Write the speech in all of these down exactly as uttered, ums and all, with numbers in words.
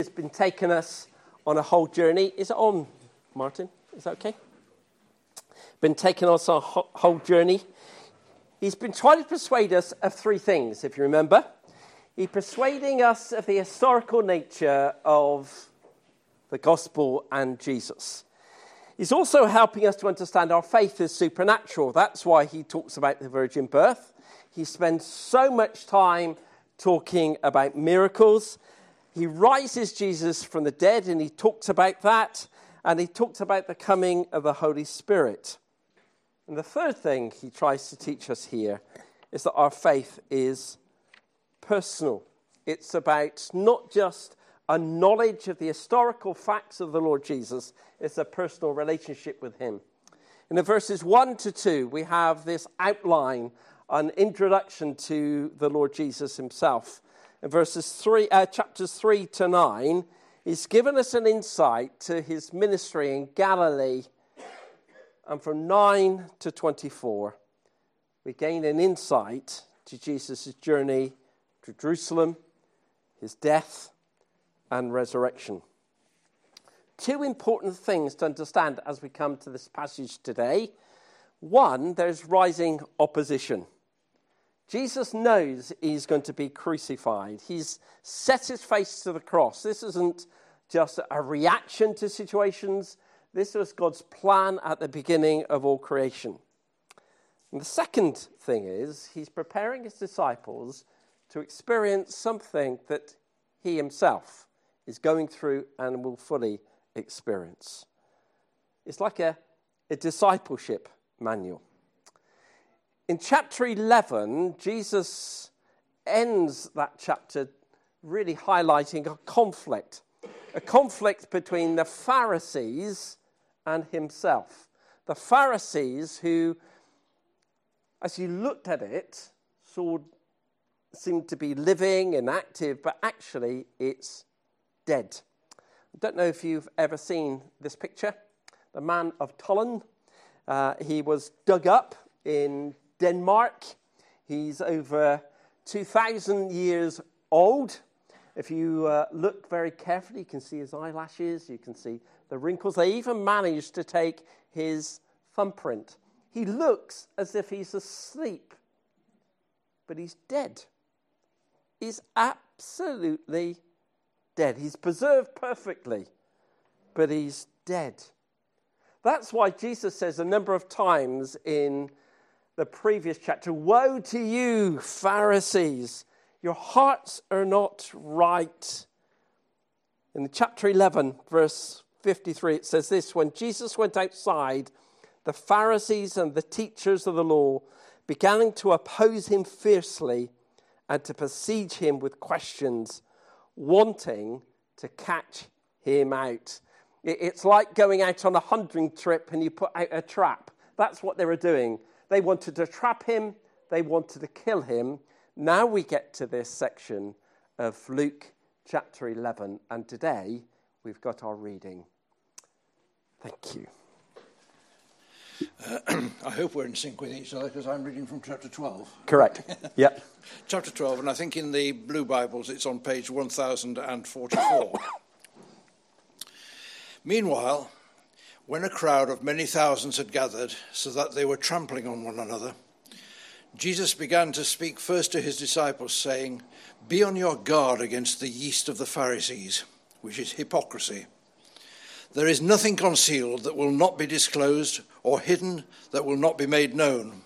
Has been taking us on a whole journey. Is it on, Martin? Is that okay? Been taking us on a whole journey. He's been trying to persuade us of three things, if you remember. He's persuading us of the historical nature of the gospel and Jesus. He's also helping us to understand our faith is supernatural. That's why he talks about the virgin birth. He spends so much time talking about miracles. He rises Jesus from the dead, and he talks about that, and he talks about the coming of the Holy Spirit. And the third thing he tries to teach us here is that our faith is personal. It's about not just a knowledge of the historical facts of the Lord Jesus, it's a personal relationship with him. In the verses one to two, we have this outline, an introduction to the Lord Jesus himself. In verses three, uh, chapters three to nine, he's given us an insight to his ministry in Galilee. And from nine to twenty-four, we gain an insight to Jesus' journey to Jerusalem, his death, and resurrection. Two important things to understand as we come to this passage today. One, there's rising opposition. Jesus knows he's going to be crucified. He's set his face to the cross. This isn't just a reaction to situations. This was God's plan at the beginning of all creation. And the second thing is he's preparing his disciples to experience something that he himself is going through and will fully experience. It's like a, a discipleship manual. In chapter eleven, Jesus ends that chapter really highlighting a conflict, a conflict between the Pharisees and himself. The Pharisees who, as you looked at it, saw, seemed to be living and active, but actually it's dead. I don't know if you've ever seen this picture. The man of Tollen, uh, he was dug up in Denmark. He's over two thousand years old. If you uh, look very carefully, you can see his eyelashes, you can see the wrinkles. They even managed to take his thumbprint. He looks as if he's asleep, but he's dead. He's absolutely dead. He's preserved perfectly, but he's dead. That's why Jesus says a number of times in the previous chapter, "Woe to you, Pharisees! Your hearts are not right." In chapter eleven, verse fifty-three, it says this: "When Jesus went outside, the Pharisees and the teachers of the law began to oppose him fiercely and to besiege him with questions, wanting to catch him out." It's like going out on a hunting trip and you put out a trap. That's what they were doing. They wanted to trap him. They wanted to kill him. Now we get to this section of Luke chapter eleven, and today we've got our reading. Thank you. Uh, I hope we're in sync with each other because I'm reading from chapter twelve. Correct. Yep. Chapter twelve, and I think in the Blue Bibles it's on page one thousand forty-four. Meanwhile, when a crowd of many thousands had gathered so that they were trampling on one another, Jesus began to speak first to his disciples, saying, "Be on your guard against the yeast of the Pharisees, which is hypocrisy. There is nothing concealed that will not be disclosed, or hidden that will not be made known.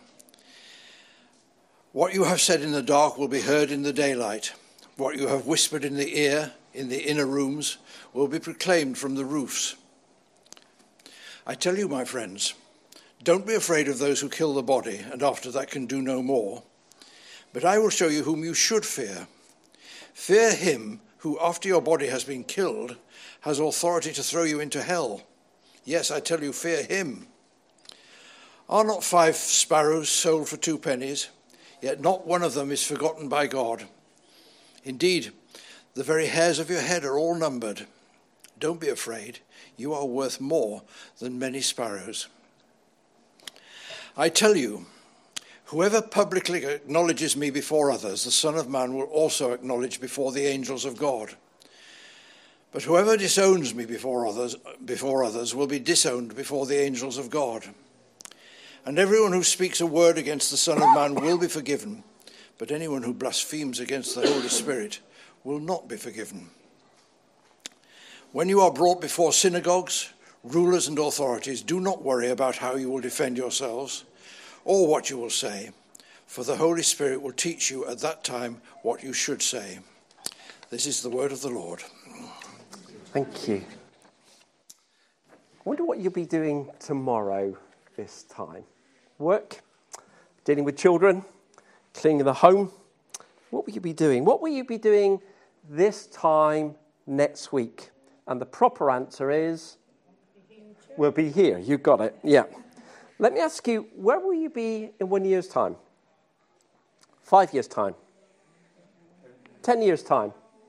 What you have said in the dark will be heard in the daylight. What you have whispered in the ear, in the inner rooms, will be proclaimed from the roofs. I tell you, my friends, don't be afraid of those who kill the body, and after that can do no more. But I will show you whom you should fear. Fear him who, after your body has been killed, has authority to throw you into hell. Yes, I tell you, fear him. Are not five sparrows sold for two pennies? Yet not one of them is forgotten by God. Indeed, the very hairs of your head are all numbered. Don't be afraid. You are worth more than many sparrows. I tell you, whoever publicly acknowledges me before others, the Son of Man will also acknowledge before the angels of God. But whoever disowns me before others, before others will be disowned before the angels of God. And everyone who speaks a word against the Son of Man will be forgiven, but anyone who blasphemes against the Holy Spirit will not be forgiven. When you are brought before synagogues, rulers and authorities, do not worry about how you will defend yourselves or what you will say, for the Holy Spirit will teach you at that time what you should say. This is the word of the Lord. Thank you. I wonder what you'll be doing tomorrow this time. Work, dealing with children, cleaning the home. What will you be doing? What will you be doing this time next week? And the proper answer is, we'll be here. You got it. Yeah. Let me ask you, where will you be in one year's time? Five years' time? Ten years' time?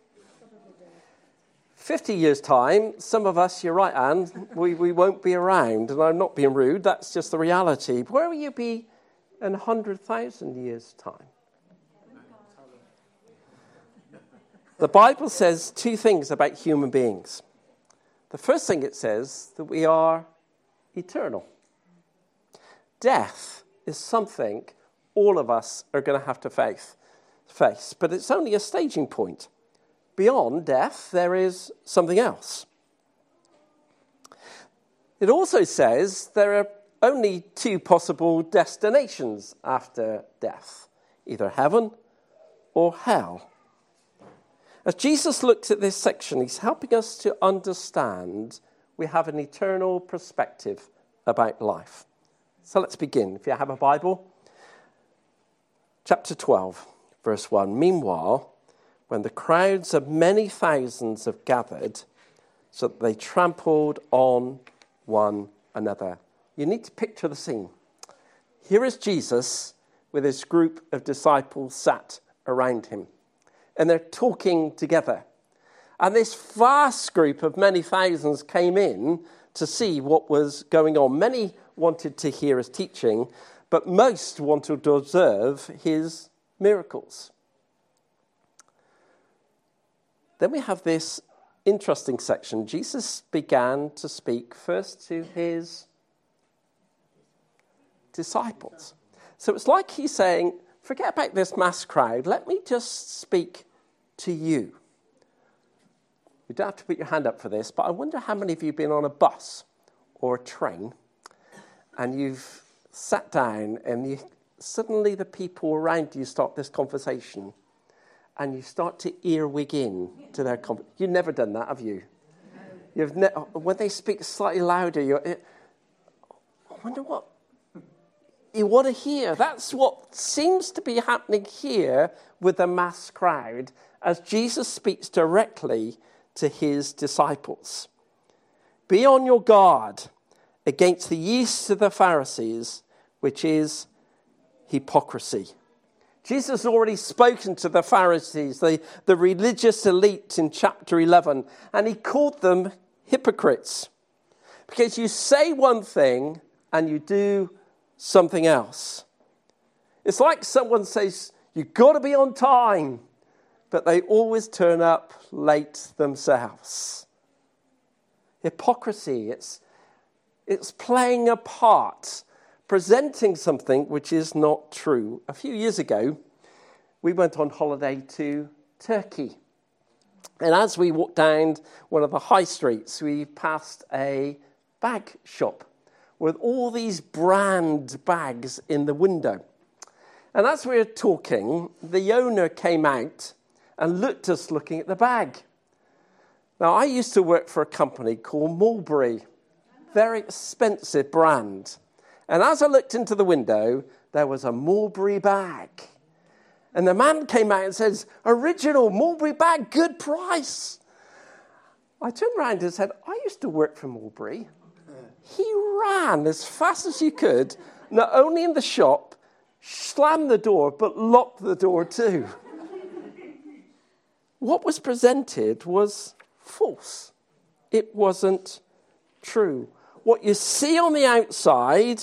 Fifty years' time, some of us, you're right, Anne, we, we won't be around. And I'm not being rude, that's just the reality. Where will you be in one hundred thousand years' time? The Bible says two things about human beings. The first thing it says, that we are eternal. Death is something all of us are going to have to face, face, but it's only a staging point. Beyond death, there is something else. It also says there are only two possible destinations after death, either heaven or hell. As Jesus looks at this section, he's helping us to understand we have an eternal perspective about life. So let's begin. If you have a Bible, chapter twelve, verse one. Meanwhile, when the crowds of many thousands have gathered, so that they trampled on one another. You need to picture the scene. Here is Jesus with his group of disciples sat around him. And they're talking together. And this vast group of many thousands came in to see what was going on. Many wanted to hear his teaching, but most wanted to observe his miracles. Then we have this interesting section. Jesus began to speak first to his disciples. So it's like he's saying, forget about this mass crowd. Let me just speak to you. You don't have to put your hand up for this, but I wonder how many of you have been on a bus or a train and you've sat down and you, suddenly the people around you start this conversation and you start to earwig in to their conversation. You've never done that, have you? You've ne- when they speak slightly louder, you're, I wonder what you want to hear. That's what seems to be happening here with the mass crowd as Jesus speaks directly to his disciples. Be on your guard against the yeast of the Pharisees, which is hypocrisy. Jesus has already spoken to the Pharisees, the, the religious elite in chapter eleven, and he called them hypocrites. Because you say one thing and you do something else. It's like someone says, you've got to be on time, but they always turn up late themselves. Hypocrisy, it's, it's playing a part, presenting something which is not true. A few years ago, we went on holiday to Turkey. And as we walked down one of the high streets, we passed a bag shop with all these brand bags in the window. And as we were talking, the owner came out and looked at us looking at the bag. Now, I used to work for a company called Mulberry, very expensive brand. And as I looked into the window, there was a Mulberry bag. And the man came out and says, original Mulberry bag, good price. I turned around and said, I used to work for Mulberry. He ran as fast as he could, not only in the shop, slammed the door, but locked the door too. What was presented was false. It wasn't true. What you see on the outside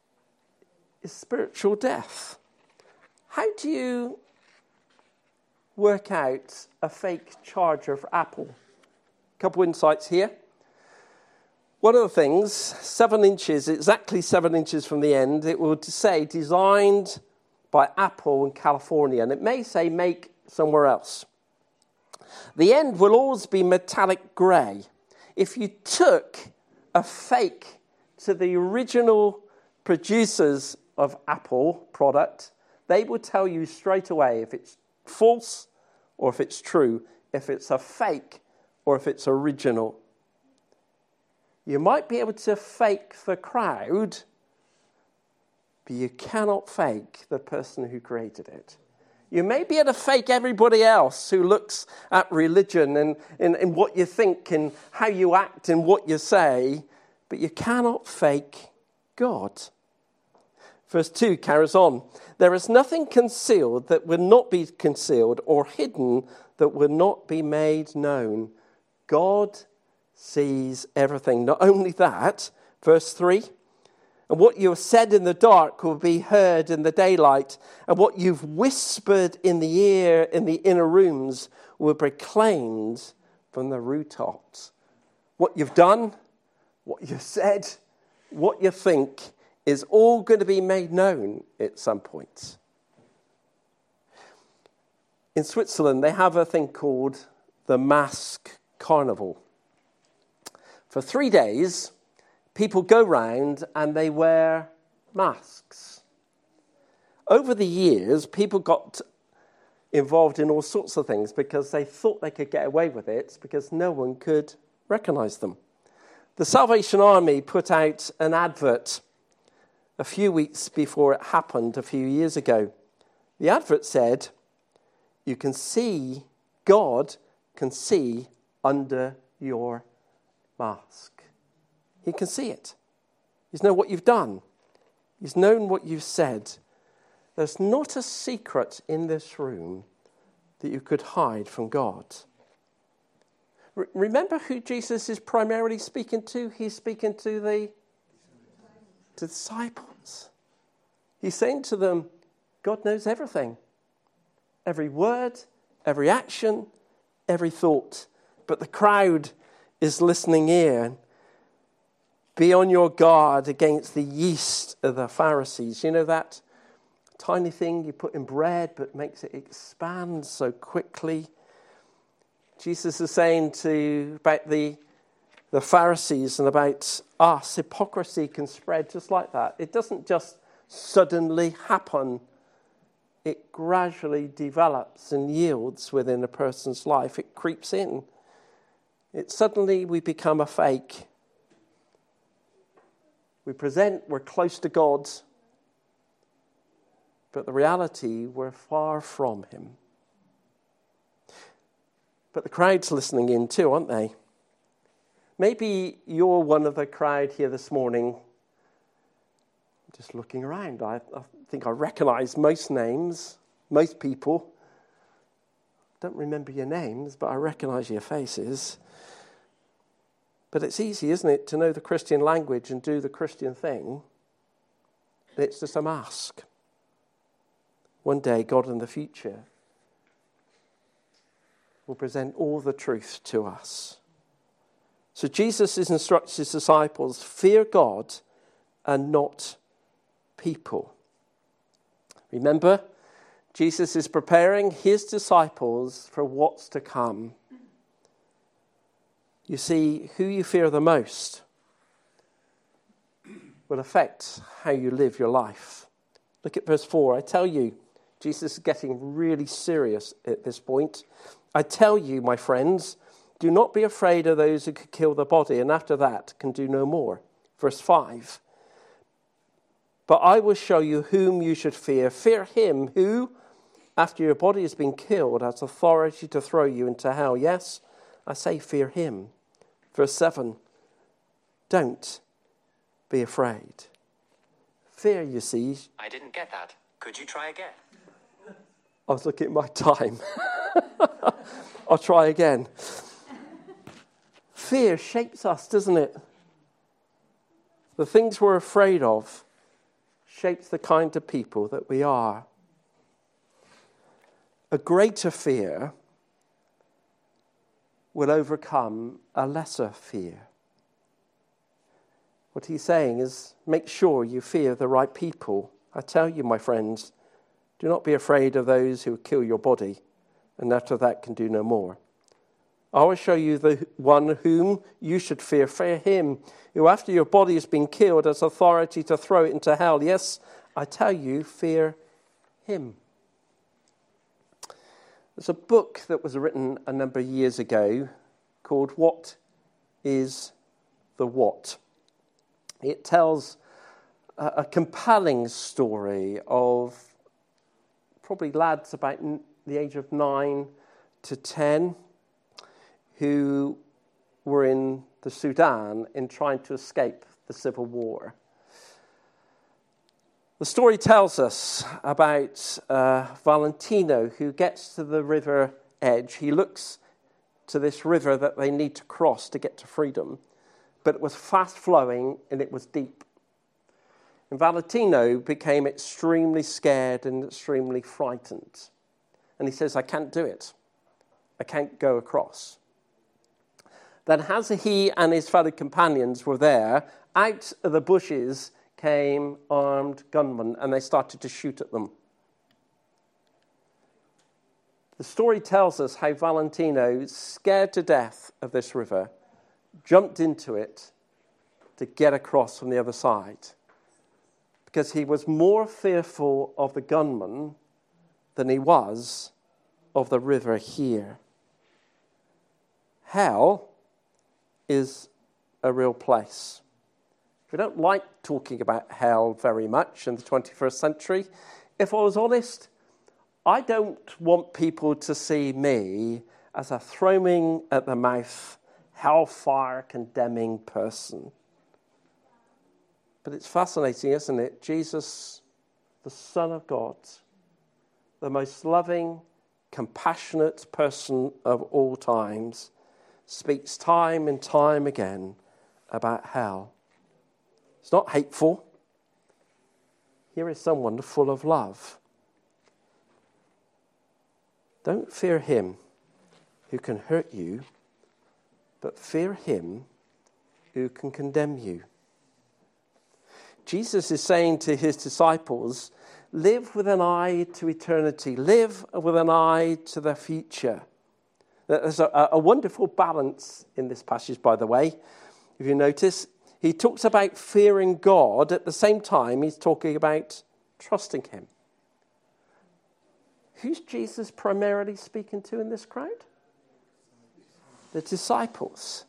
is spiritual death. How do you work out a fake charger for Apple? A couple insights here. One of the things, seven inches, exactly seven inches from the end, it will say designed by Apple in California, and it may say make somewhere else. The end will always be metallic grey. If you took a fake to the original producers of Apple product, they will tell you straight away if it's false or if it's true, if it's a fake or if it's original. You might be able to fake the crowd, but you cannot fake the person who created it. You may be able to fake everybody else who looks at religion and, and, and what you think and how you act and what you say, but you cannot fake God. Verse two carries on. There is nothing concealed that will not be concealed, or hidden that will not be made known. God sees everything. Not only that, verse three, and what you have said in the dark will be heard in the daylight, and what you've whispered in the ear in the inner rooms will be proclaimed from the rooftops. What you've done, what you've said, what you think is all going to be made known at some point. In Switzerland, they have a thing called the Mask Carnival. For three days, people go round and they wear masks. Over the years, people got involved in all sorts of things because they thought they could get away with it because no one could recognize them. The Salvation Army put out an advert a few weeks before it happened a few years ago. The advert said, you can see, God can see under your mask. He can see it. He's known what you've done. He's known what you've said. There's not a secret in this room that you could hide from God. Re- remember who Jesus is primarily speaking to? He's speaking to the, to the disciples. He's saying to them, God knows everything. Every word, every action, every thought. But the crowd is listening in. Be on your guard against the yeast of the Pharisees. You know that tiny thing you put in bread but makes it expand so quickly? Jesus is saying to about the, the Pharisees and about us, hypocrisy can spread just like that. It doesn't just suddenly happen. It gradually develops and yields within a person's life. It creeps in. It suddenly we become a fake. We present we're close to God, but the reality we're far from him. But the crowd's listening in too, aren't they? Maybe you're one of the crowd here this morning. Just looking around, I, I think I recognize most names, most people. Don't remember your names, but I recognize your faces. But it's easy, isn't it, to know the Christian language and do the Christian thing. It's just a mask. One day, God in the future will present all the truth to us. So Jesus instructs his disciples, fear God and not people. Remember, Jesus is preparing his disciples for what's to come. You see, who you fear the most will affect how you live your life. Look at verse four. I tell you, Jesus is getting really serious at this point. I tell you, my friends, do not be afraid of those who could kill the body, and after that can do no more. Verse five. But I will show you whom you should fear. Fear him who, after your body has been killed, has authority to throw you into hell. Yes, I say fear him. Verse seven, don't be afraid. Fear, you see. I didn't get that. Could you try again? I was looking at my time. I'll try again. Fear shapes us, doesn't it? The things we're afraid of shapes the kind of people that we are. a greater fear will overcome a lesser fear. What he's saying is, make sure you fear the right people. I tell you, my friends, do not be afraid of those who kill your body, and after that can do no more. I will show you the one whom you should fear. Fear him, who after your body has been killed has authority to throw it into hell. Yes, I tell you, fear him. There's a book that was written a number of years ago called What is the What? It tells a, a compelling story of probably lads about the age of nine to ten who were in the Sudan in trying to escape the civil war. The story tells us about uh, Valentino, who gets to the river edge. He looks to this river that they need to cross to get to freedom, but it was fast flowing and it was deep. And Valentino became extremely scared and extremely frightened. And he says, I can't do it. I can't go across. Then as he and his fellow companions were there, out of the bushes came armed gunmen, and they started to shoot at them. The story tells us how Valentino, scared to death of this river, jumped into it to get across from the other side, because he was more fearful of the gunmen than he was of the river here. Hell is a real place. We don't like talking about hell very much in the twenty-first century. If I was honest, I don't want people to see me as a throwing at the mouth, hellfire condemning person. But it's fascinating, isn't it? Jesus, the Son of God, the most loving, compassionate person of all times, speaks time and time again about hell. It's not hateful. Here is someone full of love. Don't fear him who can hurt you, but fear him who can condemn you. Jesus is saying to his disciples, live with an eye to eternity. Live with an eye to the future. There's a, a wonderful balance in this passage, by the way. If you notice, he talks about fearing God. At the same time, he's talking about trusting him. Who's Jesus primarily speaking to in this crowd? The disciples.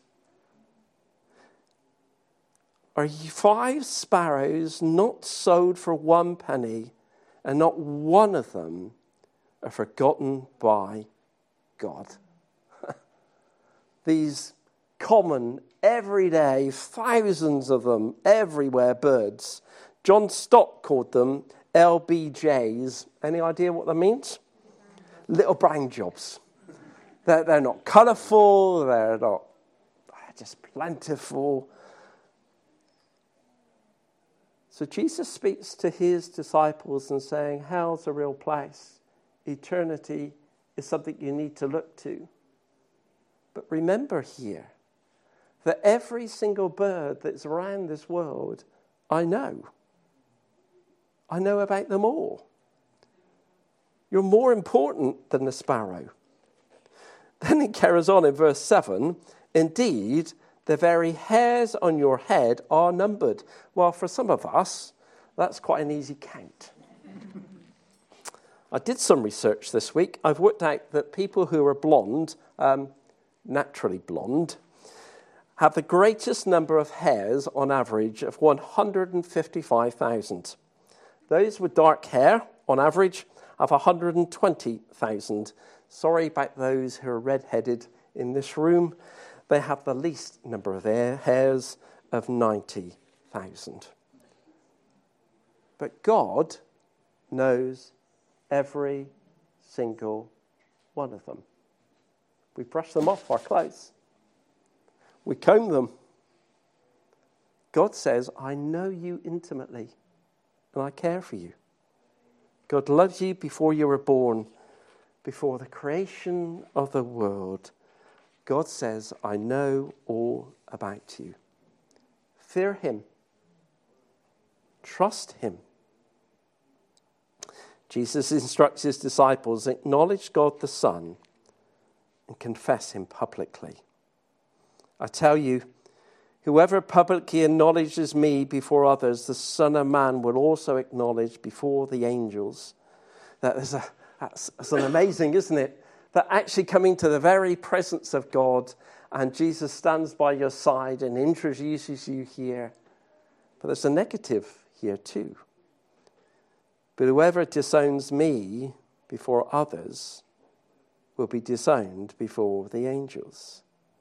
Are ye five sparrows not sold for one penny, and not one of them are forgotten by God? These common, everyday, thousands of them, everywhere birds. John Stott called them L B Js. Any idea what that means? Little brown jobs. They're, they're not colourful, they're not just plentiful. So Jesus speaks to his disciples and saying, hell's a real place. Eternity is something you need to look to. But remember here that every single bird that's around this world, I know. I know about them all. You're more important than the sparrow. Then it carries on in verse seven. Indeed, the very hairs on your head are numbered. Well, for some of us, that's quite an easy count. I did some research this week. I've worked out that people who are blonde, um, naturally blonde, have the greatest number of hairs on average of one hundred fifty-five thousand. Those with dark hair, on average, have one hundred twenty thousand. Sorry about those who are red-headed in this room. They have the least number of hairs of ninety thousand. But God knows every single one of them. We brush them off our clothes. We comb them. God says, I know you intimately, and I care for you. God loves you before you were born. before the creation of the world, God says, I know all about you. Fear him. Trust him. Jesus instructs his disciples, acknowledge God the Son and confess him publicly. I tell you, whoever publicly acknowledges me before others, the Son of Man will also acknowledge before the angels. That is a, that's, that's an amazing, isn't it? That actually coming to the very presence of God and Jesus stands by your side and introduces you here. But there's a negative here too. But whoever disowns me before others will be disowned before the angels.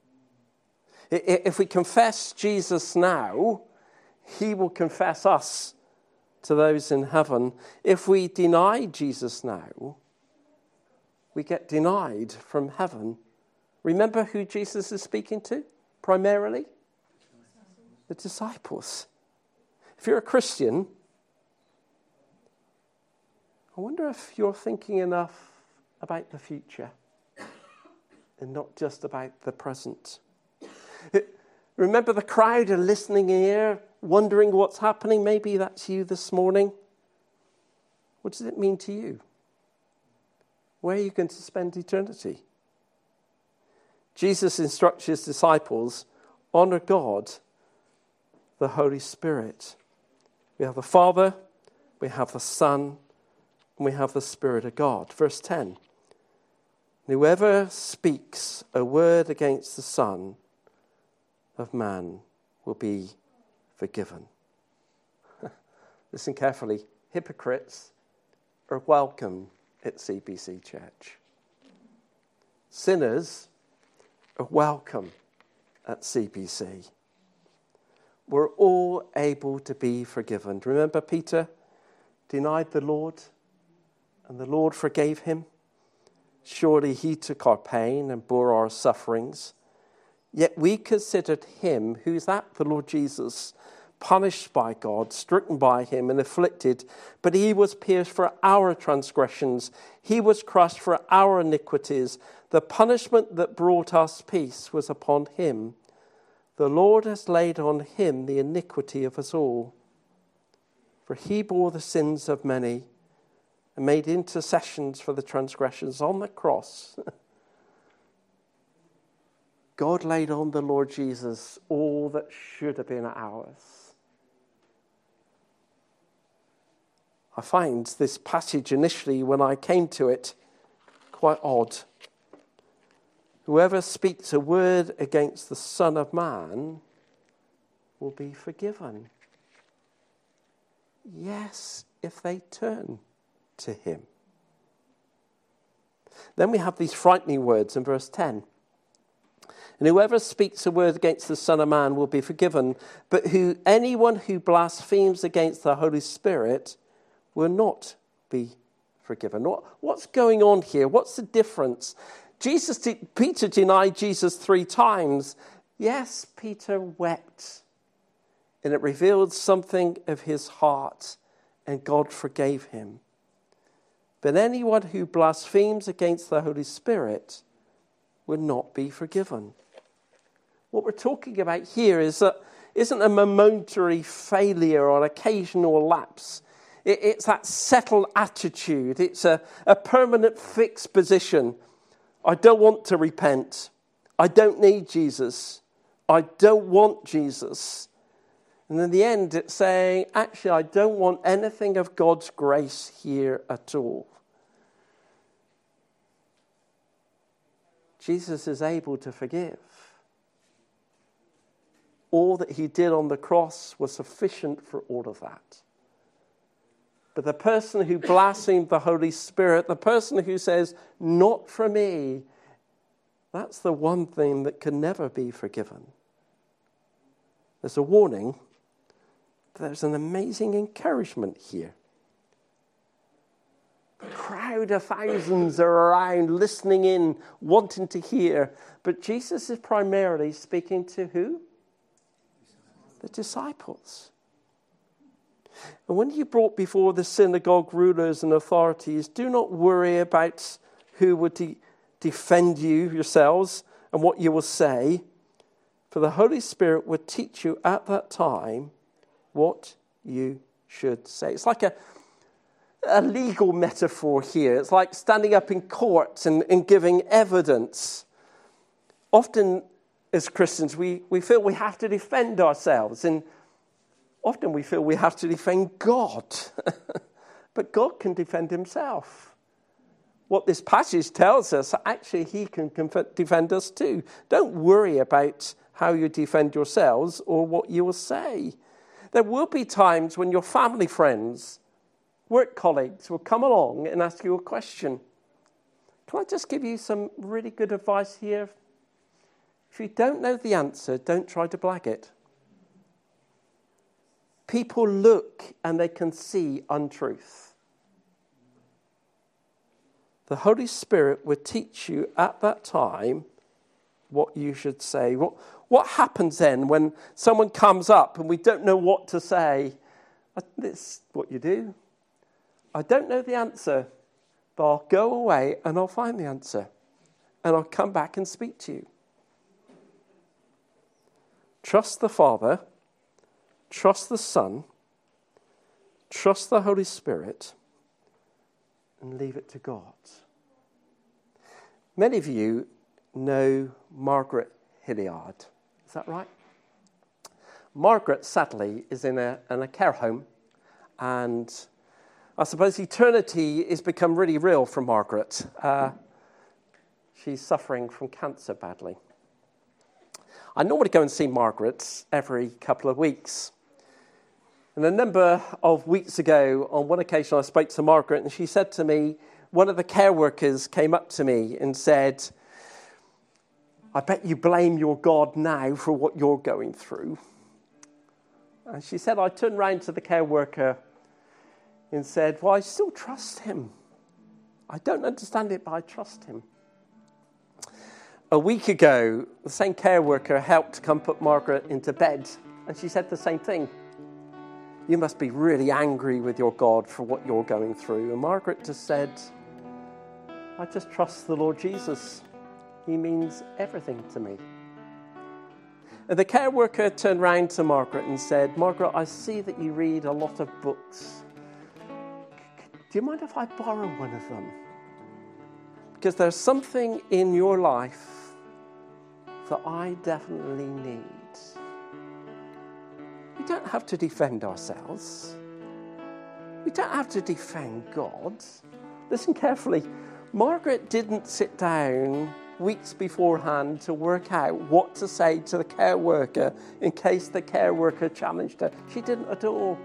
If we confess Jesus now, he will confess us to those in heaven. If we deny Jesus now, we get denied from heaven. Remember who Jesus is speaking to primarily? The disciples. If you're a Christian, I wonder if you're thinking enough about the future and not just about the present. Remember the crowd are listening here, wondering what's happening. Maybe that's you this morning. What does it mean to you? Where are you going to spend eternity? Jesus instructs his disciples, honor God, the Holy Spirit. We have the Father, we have the Son, and we have the Spirit of God. Verse ten. Whoever speaks a word against the Son of Man will be forgiven. Listen carefully. Hypocrites are welcome at C B C Church. Sinners are welcome at C B C. We're all able to be forgiven. Remember Peter denied the Lord and the Lord forgave him? Surely he took our pain and bore our sufferings. Yet we considered him, who's that? The Lord Jesus, punished by God, stricken by him and afflicted. But he was pierced for our transgressions. He was crushed for our iniquities. The punishment that brought us peace was upon him. The Lord has laid on him the iniquity of us all. For he bore the sins of many and made intercessions for the transgressions on the cross. God laid on the Lord Jesus all that should have been ours. I find this passage initially, when I came to it, quite odd. Whoever speaks a word against the Son of Man will be forgiven. Yes, if they turn to him. Then we have these frightening words in verse ten. And whoever speaks a word against the Son of Man will be forgiven, but who anyone who blasphemes against the Holy Spirit will not be forgiven. What, what's going on here? What's the difference? Jesus, Peter denied Jesus three times. Yes, Peter wept, and it revealed something of his heart, and God forgave him. But anyone who blasphemes against the Holy Spirit will not be forgiven. What we're talking about here is that isn't a momentary failure or an occasional lapse. It, it's that settled attitude. It's a, a permanent fixed position. I don't want to repent. I don't need Jesus. I don't want Jesus. And in the end, it's saying, actually, I don't want anything of God's grace here at all. Jesus is able to forgive. All that he did on the cross was sufficient for all of that. But the person who blasphemed the Holy Spirit, the person who says, not for me, that's the one thing that can never be forgiven. There's a warning, but there's an amazing encouragement here. A crowd of thousands are around, listening in, wanting to hear. But Jesus is primarily speaking to who? The disciples. And when you're brought before the synagogue rulers and authorities, do not worry about who would de- defend you yourselves and what you will say. For the Holy Spirit would teach you at that time what you should say. It's like a, a legal metaphor here. It's like standing up in court and, and giving evidence. Often as Christians, we, we feel we have to defend ourselves, and often we feel we have to defend God. But God can defend himself. What this passage tells us, actually he can defend us too. Don't worry about how you defend yourselves or what you will say. There will be times when your family friends, work colleagues will come along and ask you a question. Can I just give you some really good advice here? If you don't know the answer, don't try to blag it. People look and they can see untruth. The Holy Spirit would teach you at that time what you should say. What, what happens then when someone comes up and we don't know what to say? This is what you do. I don't know the answer, but I'll go away and I'll find the answer. And I'll come back and speak to you. Trust the Father. Trust the Son. Trust the Holy Spirit. And leave it to God. Many of you know Margaret Hilliard. Is that right? Margaret, sadly, is in a, in a care home. And I suppose eternity has become really real for Margaret. Uh, she's suffering from cancer badly. I normally go and see Margaret every couple of weeks. And a number of weeks ago, on one occasion, I spoke to Margaret, and she said to me, one of the care workers came up to me and said, I bet you blame your God now for what you're going through. And she said, I turned round to the care worker and said, well, I still trust him. I don't understand it, but I trust him. A week ago, the same care worker helped come put Margaret into bed, and she said the same thing. You must be really angry with your God for what you're going through. And Margaret just said, I just trust the Lord Jesus. He means everything to me. And the care worker turned round to Margaret and said, Margaret, I see that you read a lot of books. Do you mind if I borrow one of them? Because there's something in your life that I definitely need. We don't have to defend ourselves. We don't have to defend God. Listen carefully. Margaret didn't sit down weeks beforehand to work out what to say to the care worker in case the care worker challenged her. She didn't at all.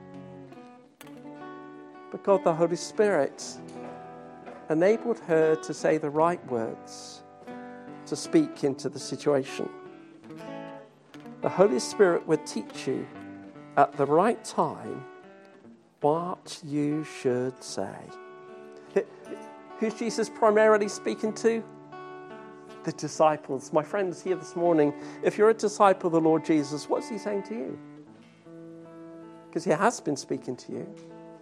But God, the Holy Spirit, enabled her to say the right words, to speak into the situation. The Holy Spirit would teach you at the right time what you should say. Who's Jesus primarily speaking to? The disciples. My friends here this morning, if you're a disciple of the Lord Jesus, what's he saying to you? Because he has been speaking to you.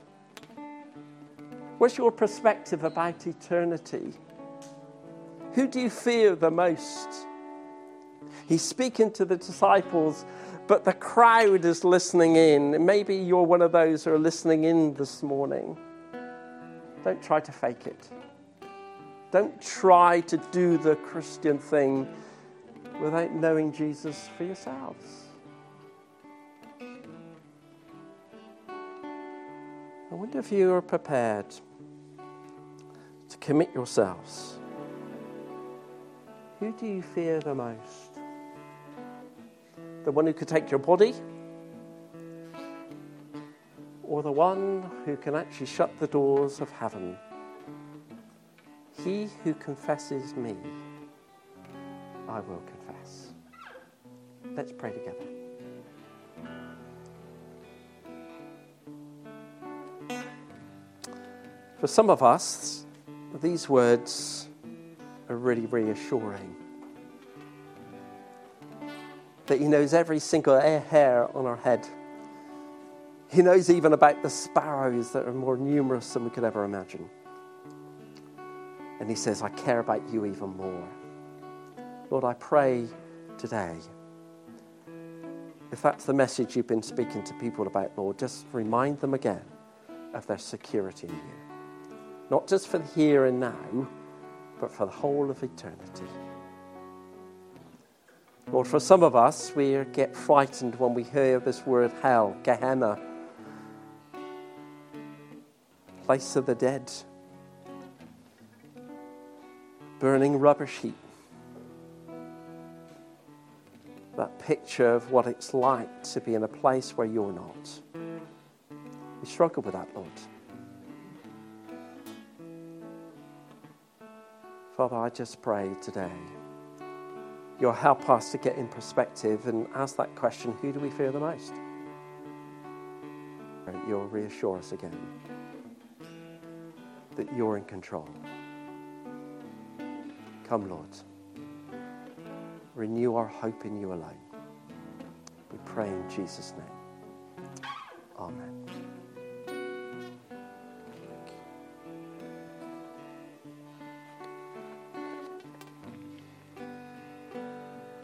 What's your perspective about eternity? Who do you fear the most? He's speaking to the disciples, but the crowd is listening in. Maybe you're one of those who are listening in this morning. Don't try to fake it. Don't try to do the Christian thing without knowing Jesus for yourselves. I wonder if you are prepared to commit yourselves. Who do you fear the most? The one who could take your body? Or the one who can actually shut the doors of heaven? He who confesses me, I will confess. Let's pray together. For some of us, these words are really reassuring. That he knows every single hair on our head. He knows even about the sparrows that are more numerous than we could ever imagine. And he says, I care about you even more. Lord, I pray today, if that's the message you've been speaking to people about, Lord, just remind them again of their security in you. Not just for the here and now, but for the whole of eternity. Lord, for some of us, we get frightened when we hear this word hell, Gehenna, place of the dead, burning rubbish heap. That picture of what it's like to be in a place where you're not. We struggle with that, Lord. Father, I just pray today you'll help us to get in perspective and ask that question, who do we fear the most? You'll reassure us again that you're in control. Come, Lord. Renew our hope in you alone. We pray in Jesus' name. Amen.